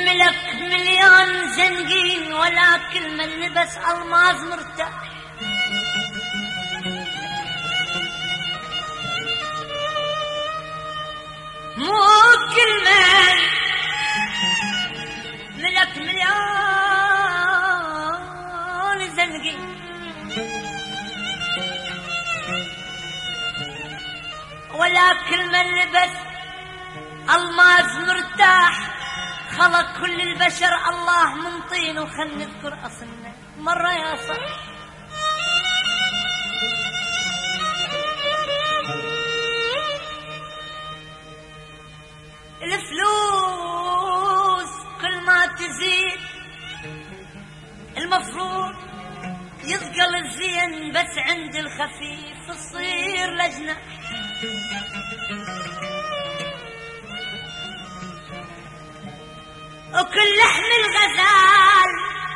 الملك مليون زنقين ولكن من لبس الماس مرتاح. مو كل من ملك مليون زنقين ولكن من لبس الماس مرتاح. خلق كل البشر الله من طين. وخل نذكر أصلنا مرة يا صح. الفلوس كل ما تزيد المفروض يثقل الزين، بس عند الخفيف تصير لجنة. وكل لحم الغزال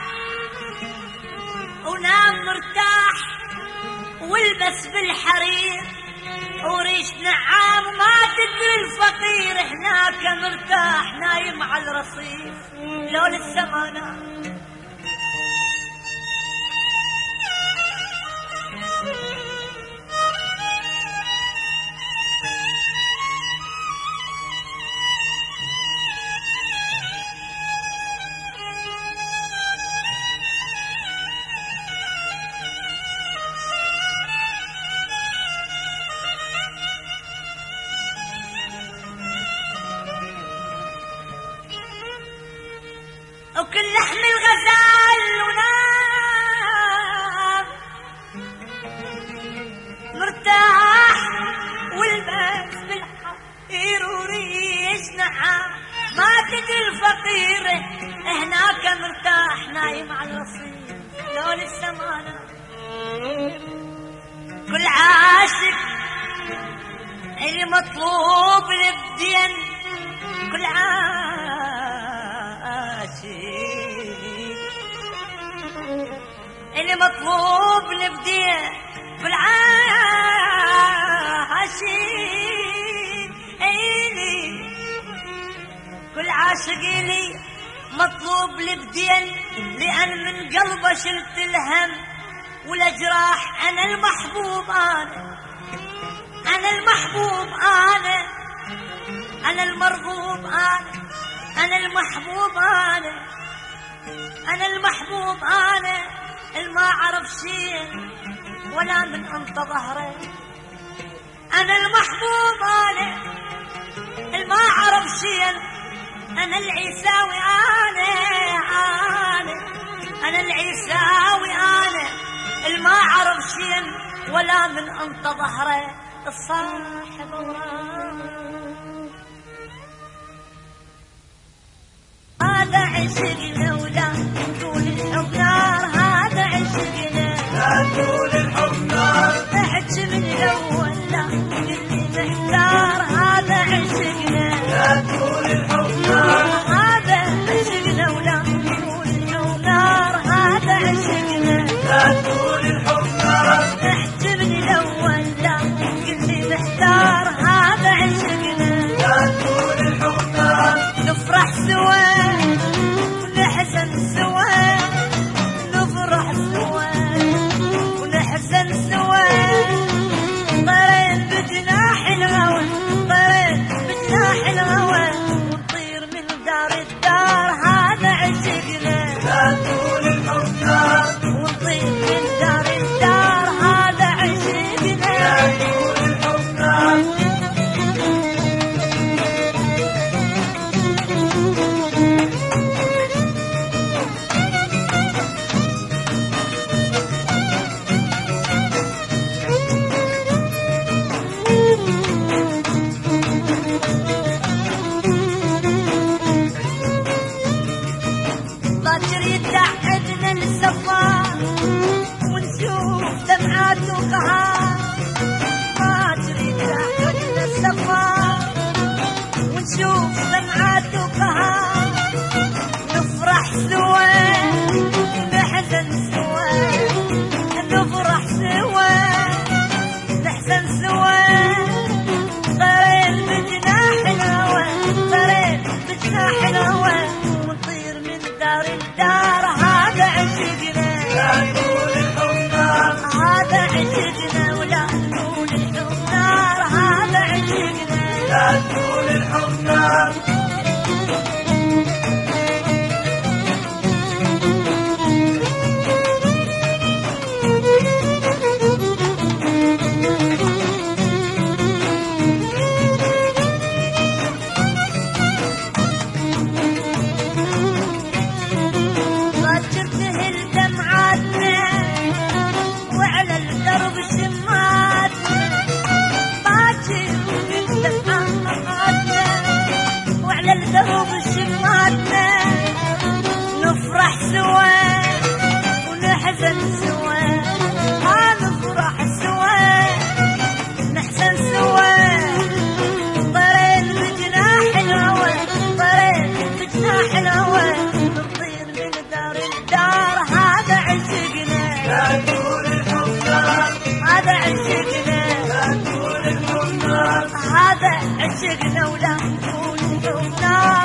ونام مرتاح، والبس بالحرير وريش نعام. ما تدري الفقير هناك مرتاح نايم على الرصيف لون السمانة. وكل لحم الغزال ونام مرتاح، والبس بالحرير وريش نعام. ما تدري الفقير هناك مرتاح نايم على الرصيف لون السمانة. كل عاشق اللي مطلوب للدين، كل اللي مطلوب لبديه في العاشق. كل عاشق لي مطلوب لبدين، لأن من قلبه شلت الهم والأجراح. أنا المحبوب أنا المحبوب أنا المرغوب أنا المحبوب أنا المحبوب الما أعرف شيء ولا من أنت ظهري. أنا المحبوب الما أعرف شيء. أنا العيساوي أنا العيساوي الما أعرف شيء ولا من أنت ظهري. الصاحب هذا عشقنا ولا طول الحب نار. هذا عشقنا لا طول الحب نار. احكي من الأول لا اللي محتار. هذا عشقنا لا طول الحب نار. هذا عشقنا ولا طول الحب نار. هذا عشقنا لا طول الحب نار. احكي من الأول لا اللي محتار. هذا عشقنا لا طول الحب نار. نفرح سوا لا تقول الحب نار. الدرب شماتنا نفرح سوا ونحزن سوا، نفرح سوا نحزن سوا، طيرين بجناح الهوى، طيرين بجناح الهوى، نطير من دار لدار. هذا عشقنا لا تقول الحب نار، هذا عشقنا لا تقول الحب نار، هذا عشقنا ولا تقول الحب نار.